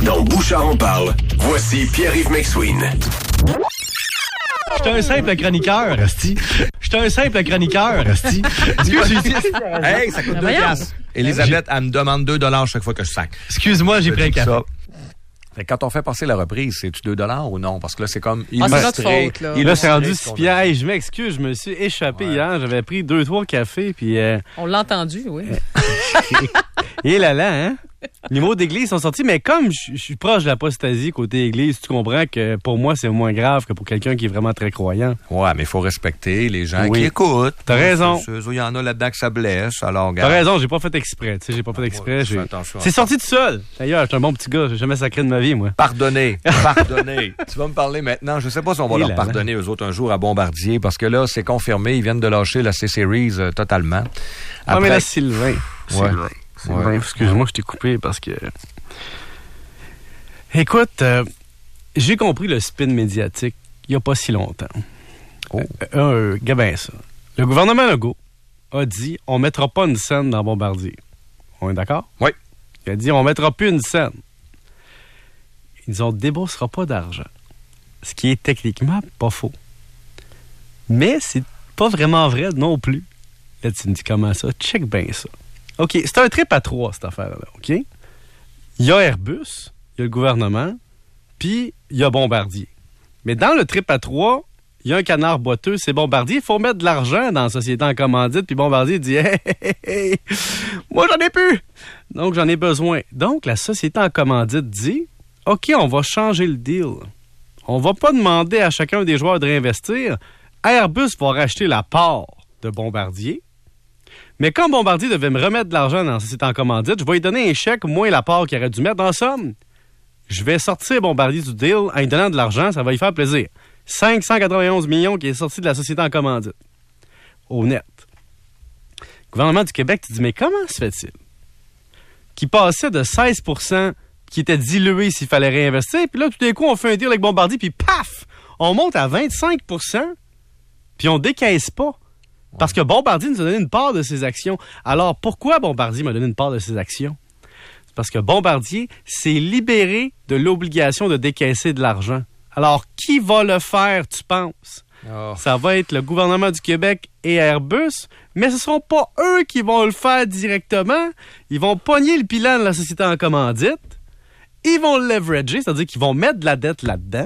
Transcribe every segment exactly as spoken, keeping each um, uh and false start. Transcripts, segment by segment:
Dans Bouchard en parle, voici Pierre-Yves McSween. J'étais un simple chroniqueur, asti. J'étais un simple chroniqueur, asti. Hey, ça coûte deux piastres. Elisabeth, elle me demande deux dollars chaque fois que je sac. Excuse-moi, j'ai pris un café. Fait que quand on fait passer la reprise, c'est-tu deux dollars ou non? Parce que là, c'est comme... Ah, c'est notre faute, là. Là, c'est rendu six piastres. Hey, je m'excuse, je me suis échappé Ouais. hier. J'avais pris deux, trois cafés, puis... Euh... On l'a entendu, oui. Et là là, hein? Les mots d'église sont sortis, mais comme je suis proche de l'apostasie côté église, tu comprends que pour moi, c'est moins grave que pour quelqu'un qui est vraiment très croyant. Ouais, mais il faut respecter les gens Oui. qui écoutent. T'as raison. Il y en a là-dedans que ça blesse, alors... T'as raison, j'ai pas fait exprès. Tu sais, j'ai pas fait exprès. Ouais, j'ai... fais attention. C'est sorti tout seul. D'ailleurs, je suis un bon petit gars. J'ai jamais sacré de ma vie, moi. Pardonnez, pardonnez. Tu vas me parler maintenant. Je sais pas si on va Et leur là, pardonner eux autres un jour à Bombardier, parce que là, c'est confirmé, ils viennent de lâcher la C-Series euh, totalement. Ah, mais là, Sylvain. Ouais. Sylvain. Sylvain, Ouais. excuse-moi, je t'ai coupé parce que... Écoute, euh, j'ai compris le spin médiatique il y a pas si longtemps. Oh. Euh, euh, Gabin, ça. Le gouvernement Legault a dit on mettra pas une scène dans Bombardier. On est d'accord? Oui. Il a dit on mettra plus une scène. Ils ont déboursera pas d'argent. Ce qui est techniquement pas faux. Mais c'est pas vraiment vrai non plus. Là, tu me dis comment ça? Check bien ça. OK, c'est un trip à trois, cette affaire-là, OK? Il y a Airbus, il y a le gouvernement, puis il y a Bombardier. Mais dans le trip à trois, il y a un canard boiteux, c'est Bombardier. Il faut mettre de l'argent dans la société en commandite, puis Bombardier dit hey, hey, hey, moi, j'en ai plus! Donc, j'en ai besoin. Donc, la société en commandite dit OK, on va changer le deal. On va pas demander à chacun des joueurs de réinvestir. Airbus va racheter la part de Bombardier. Mais comme Bombardier devait me remettre de l'argent dans la société en commandite, je vais lui donner un chèque, moins la part qu'il aurait dû mettre. En somme, je vais sortir Bombardier du deal en lui donnant de l'argent, ça va lui faire plaisir. cinq cent quatre-vingt-onze millions qui est sorti de la société en commandite. Au net. Le gouvernement du Québec, tu dis, mais comment se fait-il qui passait de seize pour cent qui était dilué s'il fallait réinvestir, puis là, tout d'un coup, on fait un deal avec Bombardier, puis paf! On monte à vingt-cinq pour cent, puis on décaisse pas. Parce que Bombardier nous a donné une part de ses actions. Alors, pourquoi Bombardier m'a donné une part de ses actions? C'est parce que Bombardier s'est libéré de l'obligation de décaisser de l'argent. Alors, qui va le faire, tu penses? Oh. Ça va être le gouvernement du Québec et Airbus, mais ce ne seront pas eux qui vont le faire directement. Ils vont pogner le bilan de la société en commandite. Ils vont le leverager, c'est-à-dire qu'ils vont mettre de la dette là-dedans.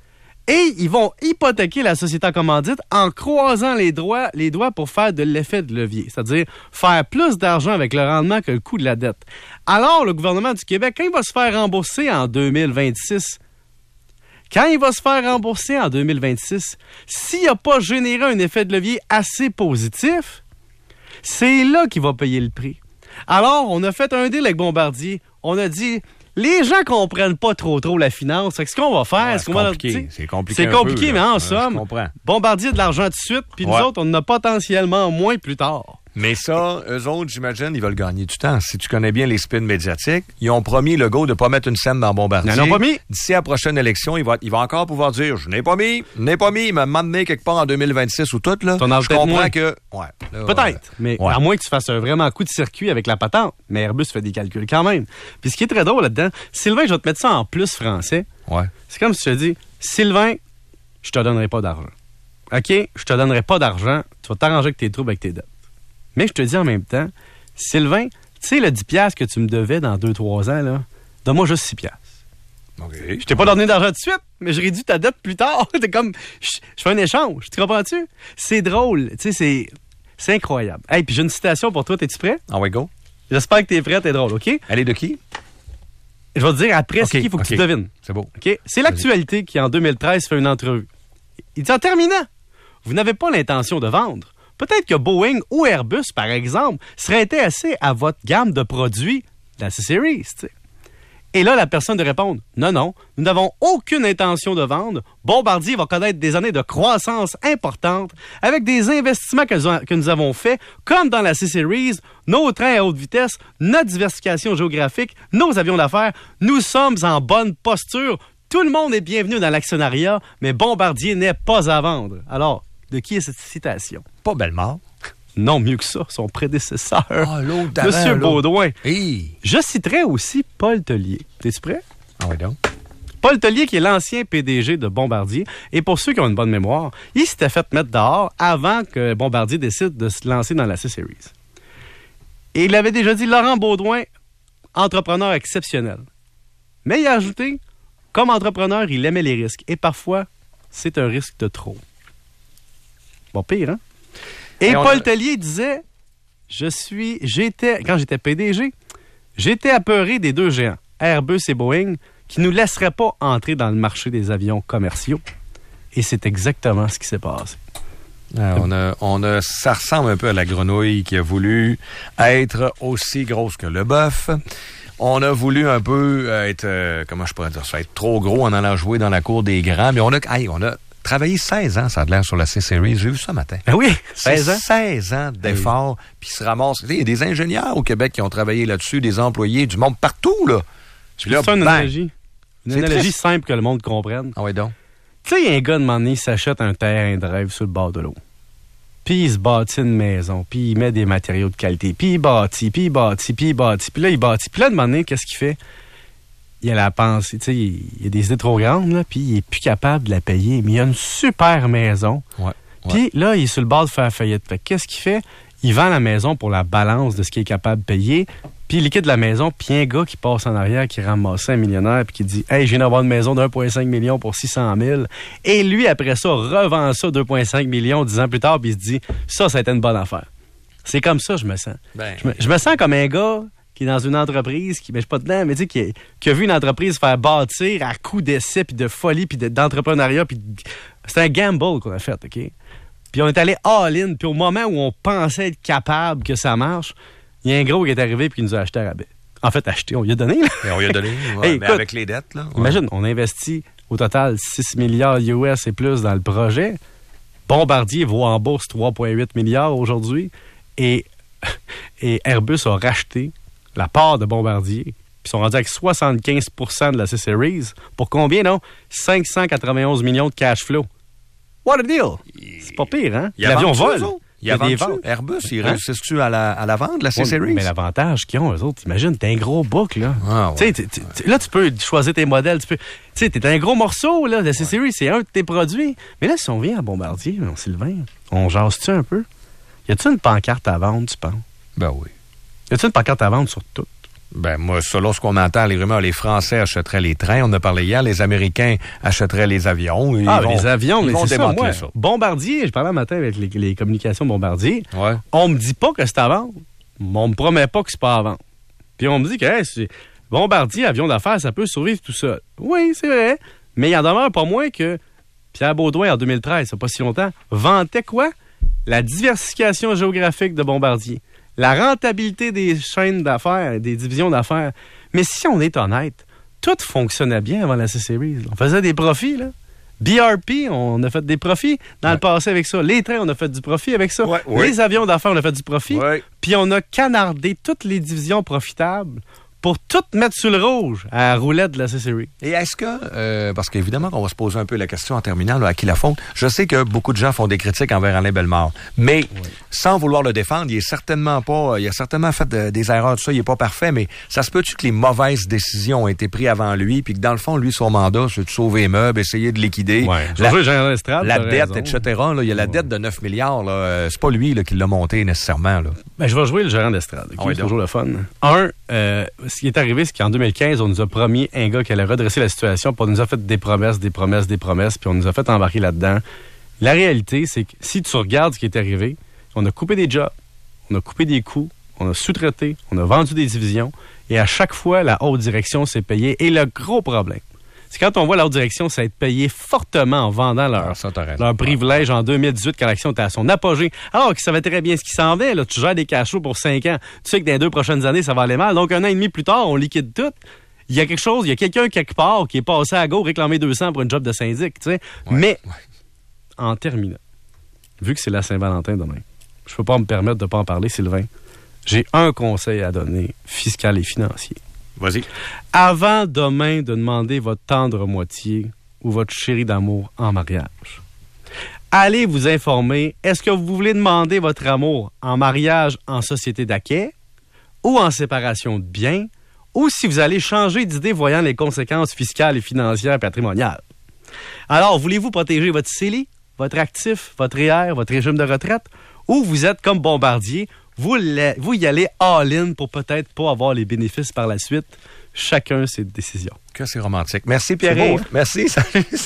Et ils vont hypothéquer la société en commandite en croisant les doigts, les doigts pour faire de l'effet de levier, c'est-à-dire faire plus d'argent avec le rendement que le coût de la dette. Alors, le gouvernement du Québec, quand il va se faire rembourser en deux mille vingt-six, quand il va se faire rembourser en deux mille vingt-six, s'il n'a pas généré un effet de levier assez positif, c'est là qu'il va payer le prix. Alors, on a fait un deal avec Bombardier. On a dit... Les gens comprennent pas trop trop la finance. Fait que ce qu'on va faire, Ouais, c'est qu'on c'est va compliqué. leur- tu sais, C'est compliqué C'est un compliqué, peu, mais là. en Ouais, somme, je comprends. Bombardier de l'argent tout de suite, puis Ouais. nous autres, on en a potentiellement moins plus tard. Mais ça, eux autres, j'imagine, ils veulent gagner du temps. Si tu connais bien les spins médiatiques, ils ont promis le go de pas mettre une scène dans Bombardier. Ils n'en ont pas mis. D'ici à la prochaine élection, il va, il va encore pouvoir dire, je n'ai pas mis, je n'ai pas mis, il m'a demandé quelque part en deux mille vingt-six ou tout, là. T'en as Je peut-être comprends moins. que, ouais. là, Peut-être, mais ouais. à moins que tu fasses un vraiment coup de circuit avec la patente. Mais Airbus fait des calculs quand même. Puis ce qui est très drôle là-dedans, Sylvain, je vais te mettre ça en plus français. Ouais. C'est comme si je te dis, Sylvain, je te donnerai pas d'argent. OK? Je te donnerai pas d'argent. Tu vas t'arranger avec tes troubles, avec tes dettes. Mais je te dis en même temps, Sylvain, tu sais, le dix piastres que tu me devais dans deux trois ans, là, donne-moi juste six piastres. OK. Je t'ai pas donné d'argent tout de suite, mais je réduis ta dette plus tard. T'es comme, je, je fais un échange. Tu comprends-tu? C'est drôle. Tu sais, c'est, c'est incroyable. Hey, puis j'ai une citation pour toi. T'es-tu prêt? Ah ouais, go. J'espère que t'es prêt. T'es drôle, OK? Elle est de qui? Je vais te dire après OK, ce qu'il faut que OK. tu devines. C'est beau. OK? C'est l'actualité qui, en deux mille treize, fait une entrevue. Il dit en terminant, vous n'avez pas l'intention de vendre. Peut-être que Boeing ou Airbus, par exemple, seraient intéressés à votre gamme de produits, la C-Series, tu sais. Et là, la personne de répondre, non, non, nous n'avons aucune intention de vendre. Bombardier va connaître des années de croissance importantes avec des investissements que, que nous avons faits, comme dans la C-Series, nos trains à haute vitesse, notre diversification géographique, nos avions d'affaires. Nous sommes en bonne posture. Tout le monde est bienvenu dans l'actionnariat, mais Bombardier n'est pas à vendre. Alors, de qui est cette citation? Pas Bellemare. Non, mieux que ça, son prédécesseur, Ah, l'autre d'avant, Monsieur l'autre. Baudouin. Hey. Je citerai aussi Paul Tellier. T'es-tu prêt? Ah oui, donc. Paul Tellier, qui est l'ancien P D G de Bombardier, et pour ceux qui ont une bonne mémoire, il s'était fait mettre dehors avant que Bombardier décide de se lancer dans la C-Series. Et il avait déjà dit Laurent Baudouin, entrepreneur exceptionnel. Mais il a ajouté, comme entrepreneur, il aimait les risques. Et parfois, c'est un risque de trop. Bon, pire, hein? Et, et Paul a... Tellier disait, je suis, j'étais, quand j'étais P D G, j'étais apeuré des deux géants, Airbus et Boeing, qui ne nous laisseraient pas entrer dans le marché des avions commerciaux. Et c'est exactement ce qui s'est passé. Ah, on a, on a, ça ressemble un peu à la grenouille qui a voulu être aussi grosse que le bœuf. On a voulu un peu être, euh, comment je pourrais dire ça, être trop gros en allant jouer dans la cour des grands. Mais on a, hey, on a travaillé seize ans, ça a l'air, sur la C-Series. J'ai vu ça matin. Ben oui, seize ans. seize ans d'efforts, puis ils se ramassent. Il y a des ingénieurs au Québec qui ont travaillé là-dessus, des employés, du monde partout, là. Je vais faire une analogie. Une c'est analogie triste. Simple que le monde comprenne. Ah oui, donc. Tu sais, il y a un gars de moment donné, il s'achète un terrain de rêve sur le bord de l'eau. Puis il se bâtit une maison, puis il met des matériaux de qualité, puis il bâtit, puis il bâtit, puis il bâtit, puis là, il bâtit. Puis là, de moment donné, qu'est-ce qu'il fait? Il a la pensée, tu sais, il, il a des idées trop grandes, là, puis il est plus capable de la payer. Mais il a une super maison. Ouais, ouais. Puis là, il est sur le bord de faire faillite. Fait qu'est-ce qu'il fait? Il vend la maison pour la balance de ce qu'il est capable de payer, puis il liquide la maison, puis un gars qui passe en arrière, qui ramasse un millionnaire, puis qui dit « Hey, je viens d'avoir une maison d'un virgule cinq million pour six cent mille. » Et lui, après ça, revend ça deux virgule cinq millions dix ans plus tard, puis il se dit « Ça, ça a été une bonne affaire. » C'est comme ça, je me sens. Ben, je, me, je me sens comme un gars qui est dans une entreprise, qui, ben, je suis pas dedans, mais tu sais, qui, qui a vu une entreprise faire bâtir à coups d'essai, puis de folie, puis de, d'entrepreneuriat, puis c'est un gamble qu'on a fait, OK? Puis on est allé all-in, puis au moment où on pensait être capable que ça marche, il y a un gros qui est arrivé et qui nous a acheté à rabais. En fait, acheté, on lui a donné. Là. Et on lui a donné, ouais, hey, mais écoute, avec les dettes. Là, ouais. Imagine, on investit au total six milliards U S et plus dans le projet. Bombardier vaut en bourse trois virgule huit milliards aujourd'hui. Et, et Airbus a racheté la part de Bombardier. Puis ils sont rendus avec soixante-quinze pour cent de la C-Series. Pour combien, non? cinq cent quatre-vingt-onze millions de cash flow. What a deal! C'est pas pire, hein? L'avion vole. Il y a des ventes. Airbus, ils hein? réussissent-tu à la, à la vente, la C-Series? Mais l'avantage qu'ils ont, eux autres, t'imagines, t'as un gros book, là. Ah, ouais. t'sais, t'sais, t'sais, là, tu peux choisir tes modèles. Tu peux, t'sais, t'es un gros morceau, là. La C-Series, ouais. C'est un de tes produits. Mais là, si on vient à Bombardier, on Sylvain, on jase-tu un peu? Y a-tu une pancarte à vendre, tu penses? Ben oui. Y a-tu une pancarte à vendre sur tout? Ben moi, selon ce qu'on entend, les rumeurs, les Français achèteraient les trains. On en a parlé hier. Les Américains achèteraient les avions. Ils ah, vont, les avions, ils mais vont c'est démanteler ça, moi, ça. Bombardier, je parlais un matin avec les, les communications Bombardier. Ouais. On me dit pas que c'est à vendre. On me promet pas que c'est pas à vendre. Puis on me dit que hey, c'est Bombardier, avion d'affaires, ça peut survivre tout seul. Oui, c'est vrai. Mais il en demeure pas moins que Pierre Baudouin, en deux mille treize, ça pas si longtemps, vantait quoi? La diversification géographique de Bombardier. La rentabilité des chaînes d'affaires, des divisions d'affaires. Mais si on est honnête, tout fonctionnait bien avant la C-Series. On faisait des profits, là. B R P, on a fait des profits dans ouais. le passé avec ça. Les trains, on a fait du profit avec ça. Ouais, ouais. Les avions d'affaires, on a fait du profit. Ouais. Puis on a canardé toutes les divisions profitables pour tout mettre sur le rouge à la roulette de la C-Series. Et est-ce que, euh, parce qu'évidemment qu'on va se poser un peu la question en terminant, là, à qui la faute, je sais que beaucoup de gens font des critiques envers Alain Bellemare, mais oui. sans vouloir le défendre, il est certainement pas, il a certainement fait de, des erreurs, tout ça, il est pas parfait, mais ça se peut-tu que les mauvaises décisions ont été prises avant lui, puis que dans le fond, lui, son mandat, c'est de sauver les meubles, essayer de liquider ouais. la, la, la dette, raison. et cetera. Là, il y a la ouais. dette de neuf milliards, là, c'est pas lui là, qui l'a monté nécessairement. Là. Ben, je vais jouer le gérant d'estrade, okay? C'est toujours le fun. Un, euh, ce qui est arrivé, c'est qu'en deux mille quinze, on nous a promis un gars qui allait redresser la situation, puis on nous a fait des promesses, des promesses, des promesses, puis on nous a fait embarquer là-dedans. La réalité, c'est que si tu regardes ce qui est arrivé, on a coupé des jobs, on a coupé des coûts, on a sous-traité, on a vendu des divisions, et à chaque fois, la haute direction s'est payée. Et le gros problème, c'est quand on voit la haute direction s'être payée fortement en vendant leur, ah, ça, leur privilège en deux mille dix-huit quand l'action était à son apogée. Alors qu'ils savaient très bien ce qui s'en venait. Là, tu gères des cash flows pour cinq ans. Tu sais que dans les deux prochaines années, ça va aller mal. Donc, un an et demi plus tard, on liquide tout. Il y a quelque chose, il y a quelqu'un quelque part qui est passé à go réclamer deux cents pour une job de syndic. Tu sais. Ouais, Mais, ouais. en terminant, vu que c'est la Saint-Valentin demain, je peux pas me permettre de pas en parler, Sylvain. J'ai un conseil à donner, fiscal et financier. Vas-y. Avant demain de demander votre tendre moitié ou votre chéri d'amour en mariage, allez vous informer, est-ce que vous voulez demander votre amour en mariage en société d'acquêt ou en séparation de biens ou si vous allez changer d'idée voyant les conséquences fiscales et financières patrimoniales. Alors, voulez-vous protéger votre C E L I, votre actif, votre R E E R, votre régime de retraite, ou vous êtes comme Bombardier, vous, vous y allez all-in pour peut-être pas avoir les bénéfices par la suite? Chacun ses décisions. Que c'est romantique. Merci Pierre. Merci. Salut.